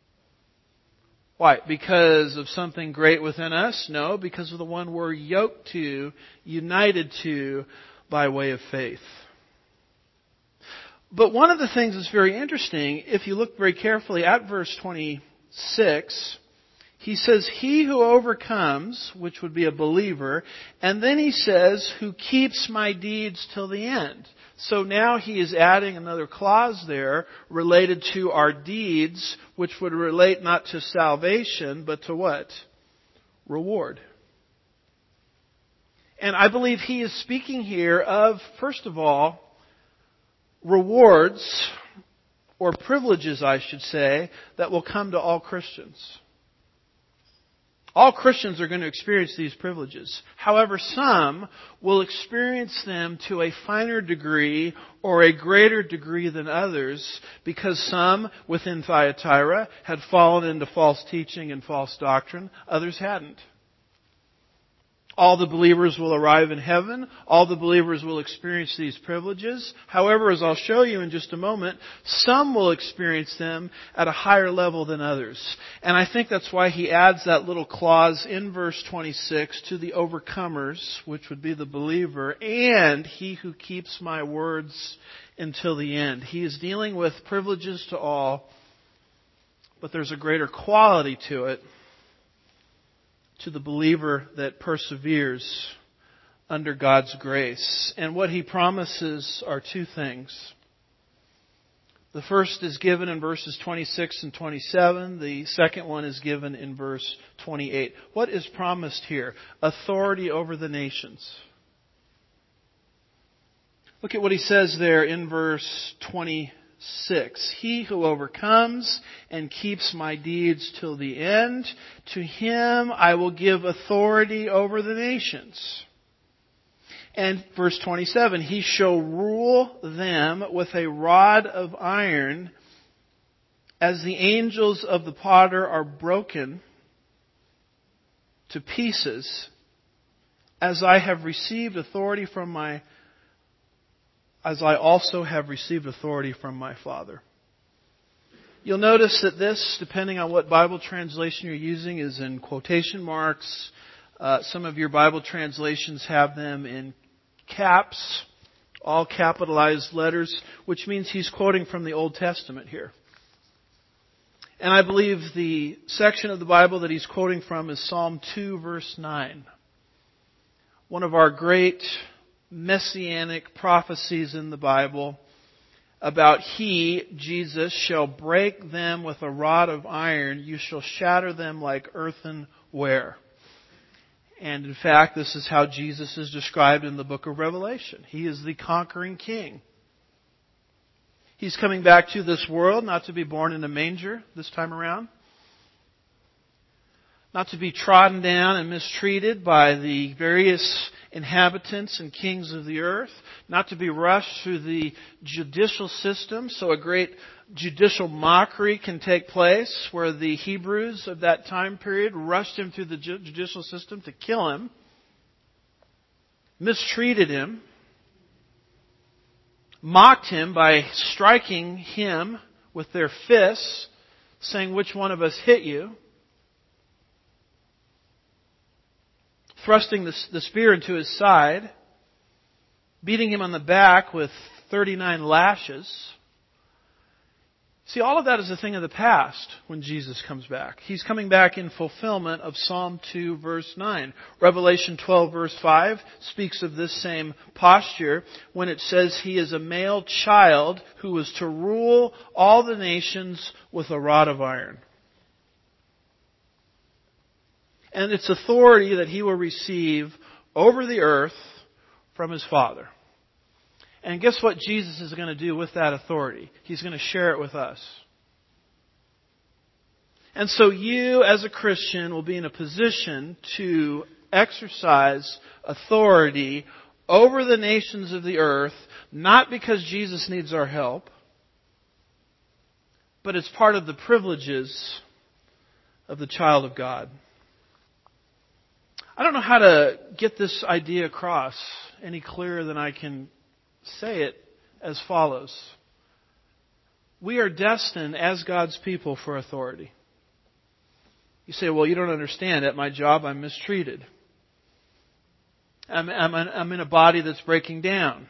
Speaker 2: Why? Because of something great within us? No, because of the one we're yoked to, united to by way of faith. But one of the things that's very interesting, if you look very carefully at verse twenty-six, he says, he who overcomes, which would be a believer, and then he says, who keeps my deeds till the end. So now he is adding another clause there related to our deeds, which would relate not to salvation, but to what? Reward. And I believe he is speaking here of, first of all, rewards, or privileges, I should say, that will come to all Christians. All Christians are going to experience these privileges. However, some will experience them to a finer degree or a greater degree than others, because some within Thyatira had fallen into false teaching and false doctrine. Others hadn't. All the believers will arrive in heaven. All the believers will experience these privileges. However, as I'll show you in just a moment, some will experience them at a higher level than others. And I think that's why he adds that little clause in verse twenty-six to the overcomers, which would be the believer, and he who keeps my words until the end. He is dealing with privileges to all, but there's a greater quality to it, to the believer that perseveres under God's grace. And what He promises are two things. The first is given in verses twenty-six and twenty-seven. The second one is given in verse twenty-eight. What is promised here? Authority over the nations. Look at what He says there in verse twenty-six. He who overcomes and keeps my deeds till the end, to him I will give authority over the nations. And verse twenty-seven, He shall rule them with a rod of iron, as the angels of the potter are broken to pieces, as I have received authority from my, as I also have received authority from my Father. You'll notice that this, depending on what Bible translation you're using, is in quotation marks. Uh, some of your Bible translations have them in caps, all capitalized letters, which means he's quoting from the Old Testament here. And I believe the section of the Bible that he's quoting from is Psalm two, verse nine. One of our great messianic prophecies in the Bible about He, Jesus, shall break them with a rod of iron. You shall shatter them like earthenware. And in fact, this is how Jesus is described in the book of Revelation. He is the conquering king. He's coming back to this world, not to be born in a manger this time around. Not to be trodden down and mistreated by the various inhabitants and kings of the earth. Not to be rushed through the judicial system so a great judicial mockery can take place, where the Hebrews of that time period rushed him through the judicial system to kill him, mistreated him, mocked him by striking him with their fists, saying, "Which one of us hit you?" Thrusting the, the spear into his side, beating him on the back with thirty-nine lashes. See, all of that is a thing of the past when Jesus comes back. He's coming back in fulfillment of Psalm two, verse nine. Revelation twelve, verse five speaks of this same posture when it says He is a male child who is to rule all the nations with a rod of iron. And it's authority that He will receive over the earth from His Father. And guess what Jesus is going to do with that authority? He's going to share it with us. And so you, as a Christian, will be in a position to exercise authority over the nations of the earth, not because Jesus needs our help, but it's part of the privileges of the child of God. I don't know how to get this idea across any clearer than I can say it as follows. We are destined as God's people for authority. You say, well, you don't understand. At my job, I'm mistreated. I'm, I'm, I'm in a body that's breaking down.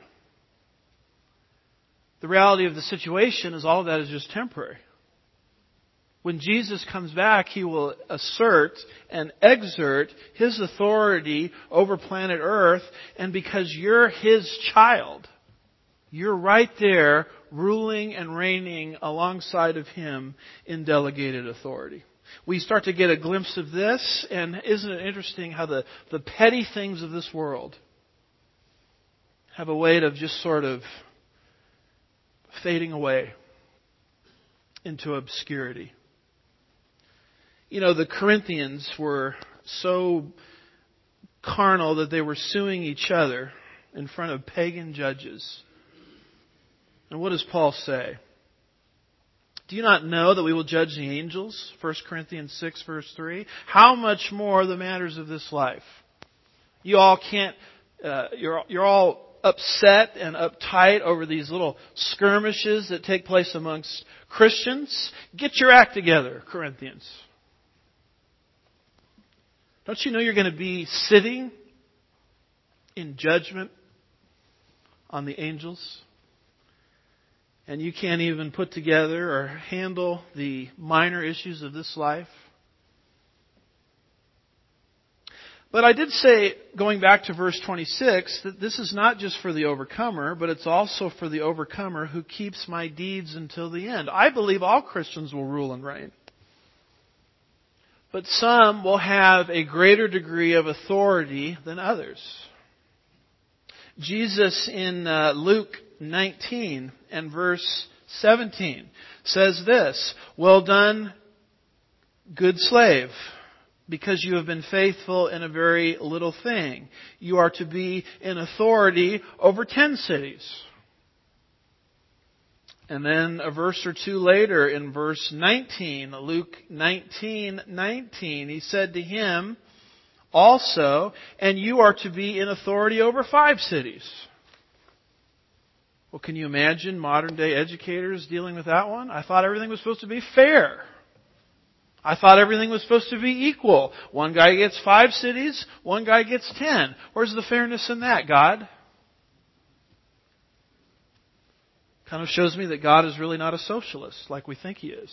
Speaker 2: The reality of the situation is all of that is just temporary. When Jesus comes back, He will assert and exert His authority over planet Earth. And because you're His child, you're right there ruling and reigning alongside of Him in delegated authority. We start to get a glimpse of this, and isn't it interesting how the, the petty things of this world have a way of just sort of fading away into obscurity. You know, the Corinthians were so carnal that they were suing each other in front of pagan judges. And what does Paul say? Do you not know that we will judge the angels? First Corinthians six, verse three. How much more the matters of this life? You all can't, uh, you're, you're all upset and uptight over these little skirmishes that take place amongst Christians. Get your act together, Corinthians. Don't you know you're going to be sitting in judgment on the angels? And you can't even put together or handle the minor issues of this life? But I did say, going back to verse twenty-six, that this is not just for the overcomer, but it's also for the overcomer who keeps my deeds until the end. I believe all Christians will rule and reign. But some will have a greater degree of authority than others. Jesus in uh, Luke nineteen and verse seventeen says this, "Well done, good slave, because you have been faithful in a very little thing. You are to be in authority over ten cities." And then a verse or two later in verse nineteen, Luke nineteen nineteen, he said to him also, "And you are to be in authority over five cities." Well, can you imagine modern day educators dealing with that one? I thought everything was supposed to be fair. I thought everything was supposed to be equal. One guy gets five cities, one guy gets ten. Where's the fairness in that, God? Kind of shows me that God is really not a socialist like we think He is.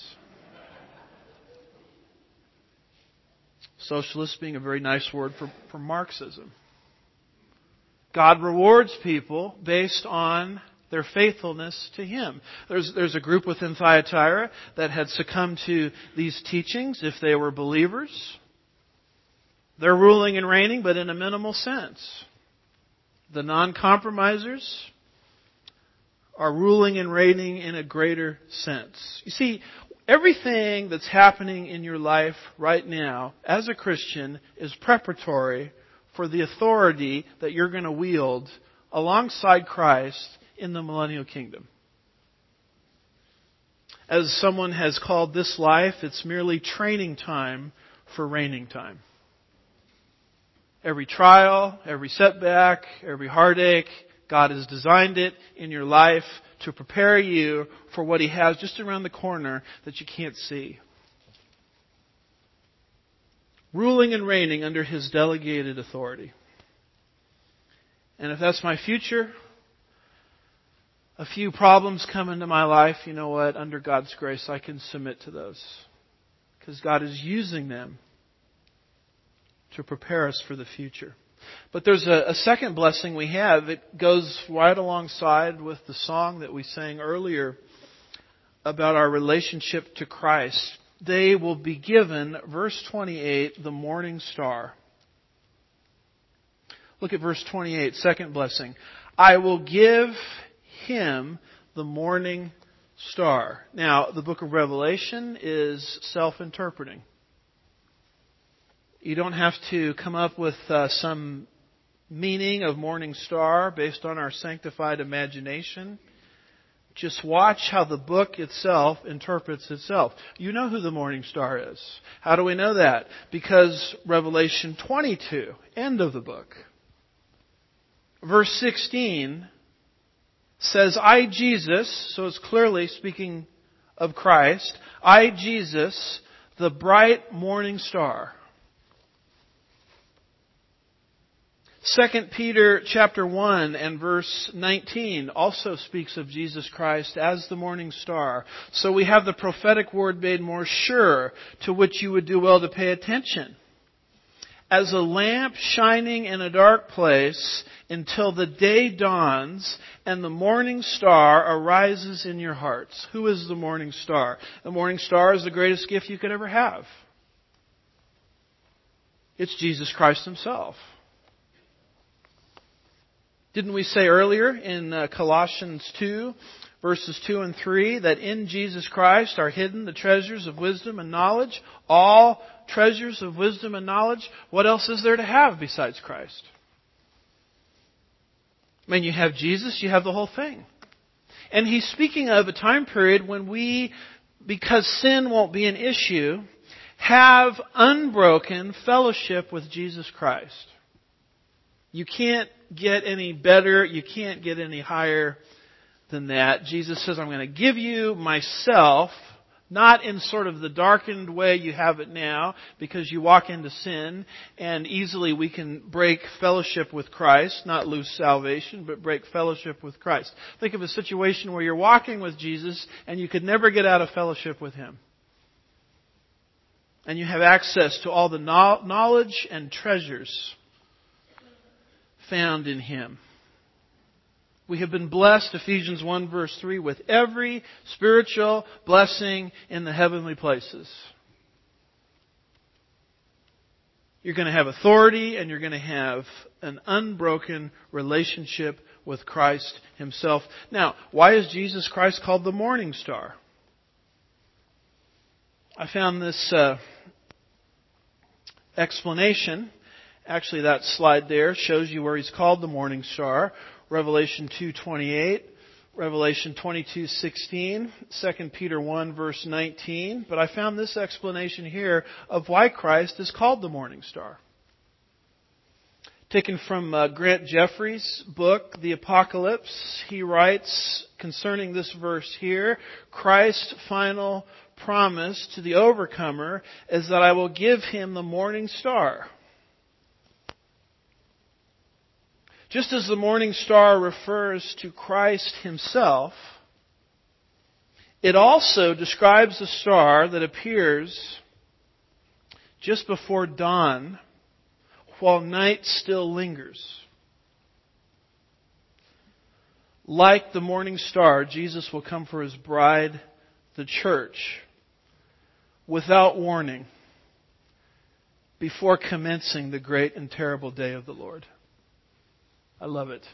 Speaker 2: Socialist being a very nice word for, for Marxism. God rewards people based on their faithfulness to Him. There's, there's a group within Thyatira that had succumbed to these teachings if they were believers. They're ruling and reigning, but in a minimal sense. The non-compromisers are ruling and reigning in a greater sense. You see, everything that's happening in your life right now as a Christian is preparatory for the authority that you're going to wield alongside Christ in the millennial kingdom. As someone has called this life, it's merely training time for reigning time. Every trial, every setback, every heartache, God has designed it in your life to prepare you for what He has just around the corner that you can't see. Ruling and reigning under His delegated authority. And if that's my future, a few problems come into my life, you know what? Under God's grace, I can submit to those. Because God is using them to prepare us for the future. But there's a, a second blessing we have. It goes right alongside with the song that we sang earlier about our relationship to Christ. They will be given, verse twenty-eight, the morning star. Look at verse twenty-eight, second blessing. I will give him the morning star. Now, the book of Revelation is self-interpreting. You don't have to come up with uh, some meaning of morning star based on our sanctified imagination. Just watch how the book itself interprets itself. You know who the morning star is. How do we know that? Because Revelation twenty-two, end of the book, verse sixteen says, I, Jesus, so it's clearly speaking of Christ, I, Jesus, the bright morning star. Second Peter chapter one and verse nineteen also speaks of Jesus Christ as the morning star. So we have the prophetic word made more sure, to which you would do well to pay attention. As a lamp shining in a dark place until the day dawns and the morning star arises in your hearts. Who is the morning star? The morning star is the greatest gift you could ever have. It's Jesus Christ Himself. Didn't we say earlier in uh, Colossians two, verses two and three, that in Jesus Christ are hidden the treasures of wisdom and knowledge? All treasures of wisdom and knowledge. What else is there to have besides Christ? I mean, you have Jesus, you have the whole thing. And He's speaking of a time period when we, because sin won't be an issue, have unbroken fellowship with Jesus Christ. You can't get any better, you can't get any higher than that. Jesus says, I'm going to give you myself, not in sort of the darkened way you have it now, because you walk into sin, and easily we can break fellowship with Christ, not lose salvation, but break fellowship with Christ. Think of a situation where you're walking with Jesus, and you could never get out of fellowship with Him. And you have access to all the knowledge and treasures found in Him. We have been blessed, Ephesians one verse three, with every spiritual blessing in the heavenly places. You're going to have authority and you're going to have an unbroken relationship with Christ Himself. Now, why is Jesus Christ called the morning star? I found this uh, explanation. Actually, that slide there shows you where He's called the morning star. Revelation two twenty-eight, Revelation twenty-two sixteen, Second Peter one verse nineteen. But I found this explanation here of why Christ is called the morning star. Taken from uh, Grant Jeffries' book, The Apocalypse, he writes concerning this verse here, Christ's final promise to the overcomer is that I will give him the morning star. Just as the morning star refers to Christ Himself, it also describes the star that appears just before dawn while night still lingers. Like the morning star, Jesus will come for His bride, the church, without warning, before commencing the great and terrible day of the Lord. I love it.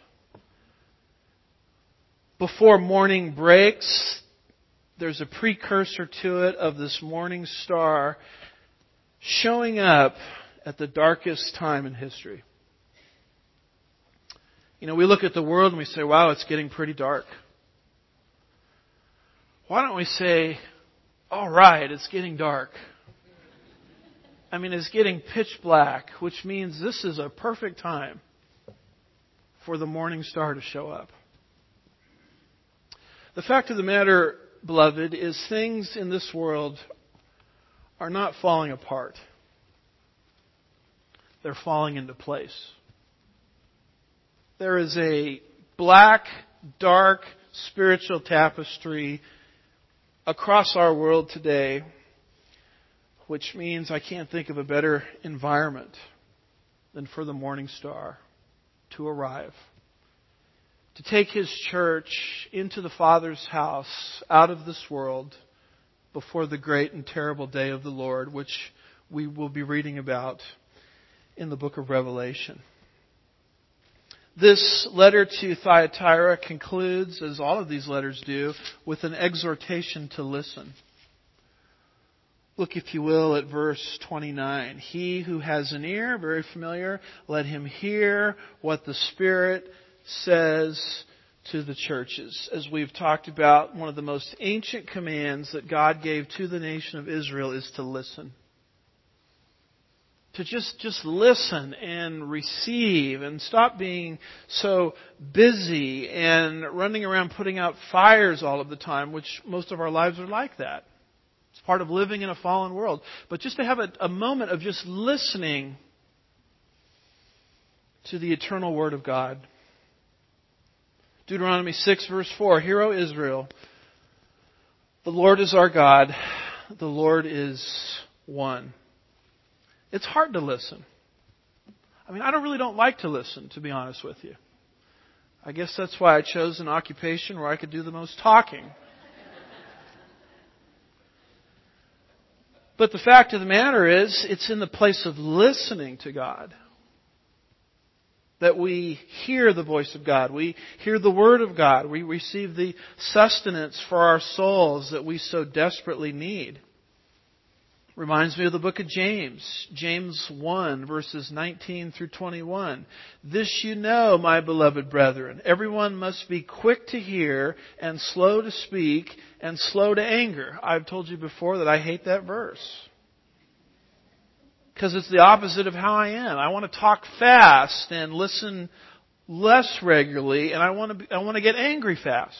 Speaker 2: Before morning breaks, there's a precursor to it of this morning star showing up at the darkest time in history. You know, we look at the world and we say, wow, it's getting pretty dark. Why don't we say, all right, it's getting dark. I mean, it's getting pitch black, which means this is a perfect time for the morning star to show up. The fact of the matter, beloved, is things in this world are not falling apart. They're falling into place. There is a black, dark, spiritual tapestry across our world today, which means I can't think of a better environment than for the morning star to arrive, to take His church into the Father's house, out of this world, before the great and terrible day of the Lord, which we will be reading about in the book of Revelation. This letter to Thyatira concludes, as all of these letters do, with an exhortation to listen. Look, if you will, at verse twenty-nine. He who has an ear, very familiar, let him hear what the Spirit says to the churches. As we've talked about, one of the most ancient commands that God gave to the nation of Israel is to listen. To just, just listen and receive and stop being so busy and running around putting out fires all of the time, which most of our lives are like that. It's part of living in a fallen world. But just to have a, a moment of just listening to the eternal Word of God. Deuteronomy six verse four, Hear, O Israel, the Lord is our God, the Lord is one. It's hard to listen. I mean, I don't really don't like to listen, to be honest with you. I guess that's why I chose an occupation where I could do the most talking. But the fact of the matter is, it's in the place of listening to God that we hear the voice of God. We hear the Word of God. We receive the sustenance for our souls that we so desperately need. Reminds me of the book of James. James one, verses nineteen through twenty-one. This you know, my beloved brethren. Everyone must be quick to hear and slow to speak and slow to anger. I've told you before that I hate that verse. Because it's the opposite of how I am. I want to talk fast and listen less regularly, and I want to be, I want to get angry fast.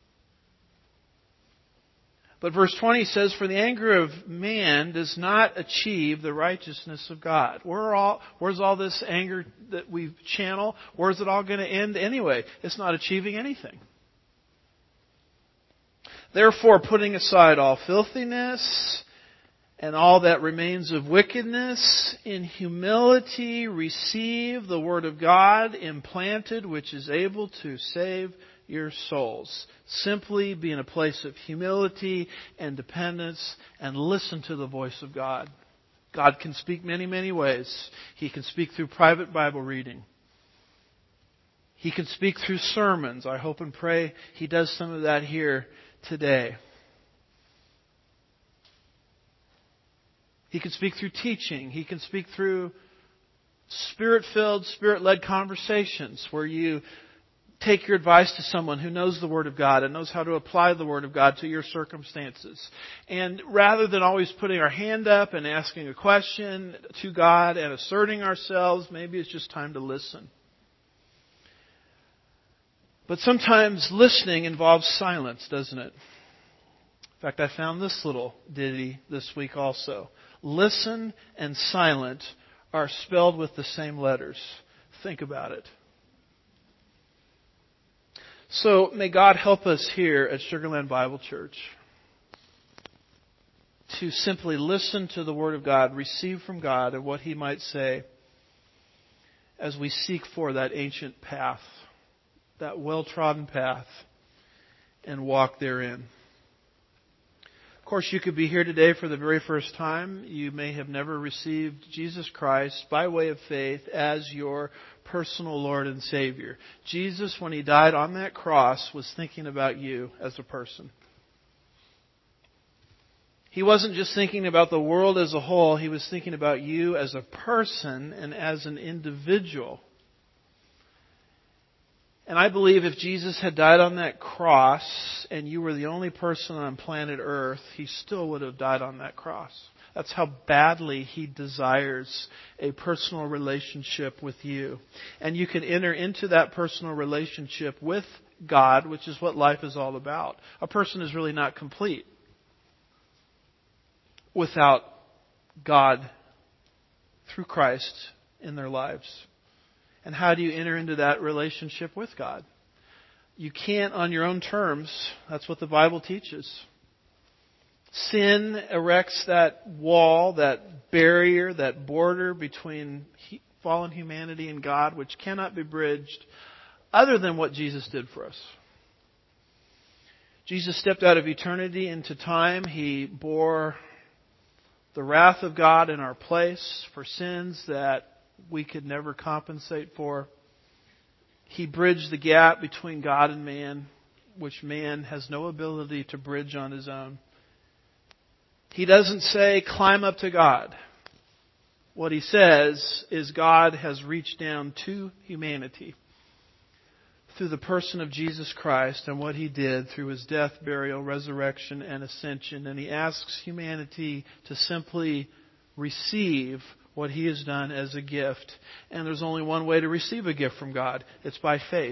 Speaker 2: But verse twenty says, For the anger of man does not achieve the righteousness of God. Where all, where's all this anger that we channel? Where's it all going to end anyway? It's not achieving anything. Therefore, putting aside all filthiness And all that remains of wickedness, in humility receive the Word of God implanted, which is able to save your souls. Simply be in a place of humility and dependence and listen to the voice of God. God can speak many, many ways. He can speak through private Bible reading. He can speak through sermons. I hope and pray He does some of that here today. He can speak through teaching. He can speak through Spirit-filled, Spirit-led conversations where you take your advice to someone who knows the Word of God and knows how to apply the Word of God to your circumstances. And rather than always putting our hand up and asking a question to God and asserting ourselves, maybe it's just time to listen. But sometimes listening involves silence, doesn't it? In fact, I found this little ditty this week also. Listen and silent are spelled with the same letters. Think about it. So may God help us here at Sugarland Bible Church to simply listen to the Word of God, receive from God and what He might say as we seek for that ancient path, that well-trodden path, and walk therein. Of course, you could be here today for the very first time. You may have never received Jesus Christ by way of faith as your personal Lord and Savior. Jesus, when He died on that cross, was thinking about you as a person. He wasn't just thinking about the world as a whole. He was thinking about you as a person and as an individual. And I believe if Jesus had died on that cross and you were the only person on planet Earth, He still would have died on that cross. That's how badly He desires a personal relationship with you. And you can enter into that personal relationship with God, which is what life is all about. A person is really not complete without God through Christ in their lives. And how do you enter into that relationship with God? You can't on your own terms. That's what the Bible teaches. Sin erects that wall, that barrier, that border between fallen humanity and God, which cannot be bridged other than what Jesus did for us. Jesus stepped out of eternity into time. He bore the wrath of God in our place for sins that we could never compensate for. He bridged the gap between God and man, which man has no ability to bridge on his own. He doesn't say, climb up to God. What He says is God has reached down to humanity through the person of Jesus Christ and what He did through His death, burial, resurrection, and ascension. And He asks humanity to simply receive what He has done as a gift. And there's only one way to receive a gift from God. It's by faith.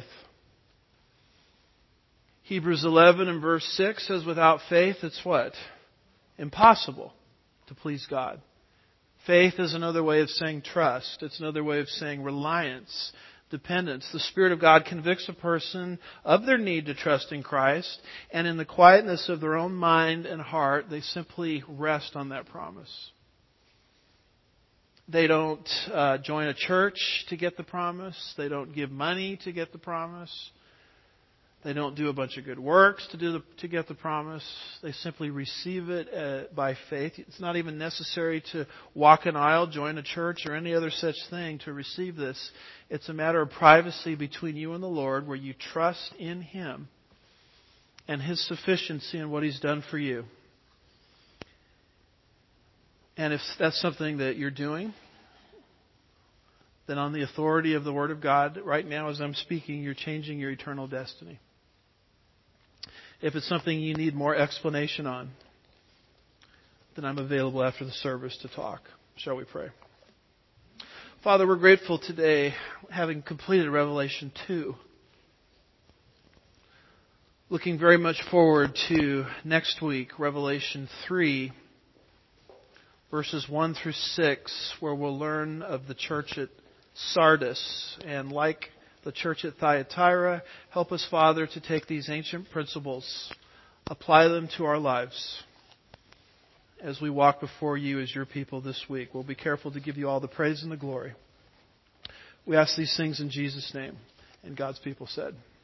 Speaker 2: Hebrews eleven and verse six says, without faith, it's what? Impossible to please God. Faith is another way of saying trust. It's another way of saying reliance, dependence. The Spirit of God convicts a person of their need to trust in Christ, and in the quietness of their own mind and heart, they simply rest on that promise. They don't uh, join a church to get the promise. They don't give money to get the promise. They don't do a bunch of good works to do the, to get the promise. They simply receive it uh, by faith. It's not even necessary to walk an aisle, join a church, or any other such thing to receive this. It's a matter of privacy between you and the Lord, where you trust in Him and His sufficiency in what He's done for you. And if that's something that you're doing, then on the authority of the Word of God, right now as I'm speaking, you're changing your eternal destiny. If it's something you need more explanation on, then I'm available after the service to talk. Shall we pray? Father, we're grateful today, having completed Revelation two. Looking very much forward to next week, Revelation three, verses one through six, where we'll learn of the church at Sardis. And like the church at Thyatira, help us, Father, to take these ancient principles, apply them to our lives, as we walk before you as your people this week. We'll be careful to give you all the praise and the glory. We ask these things in Jesus' name. And God's people said,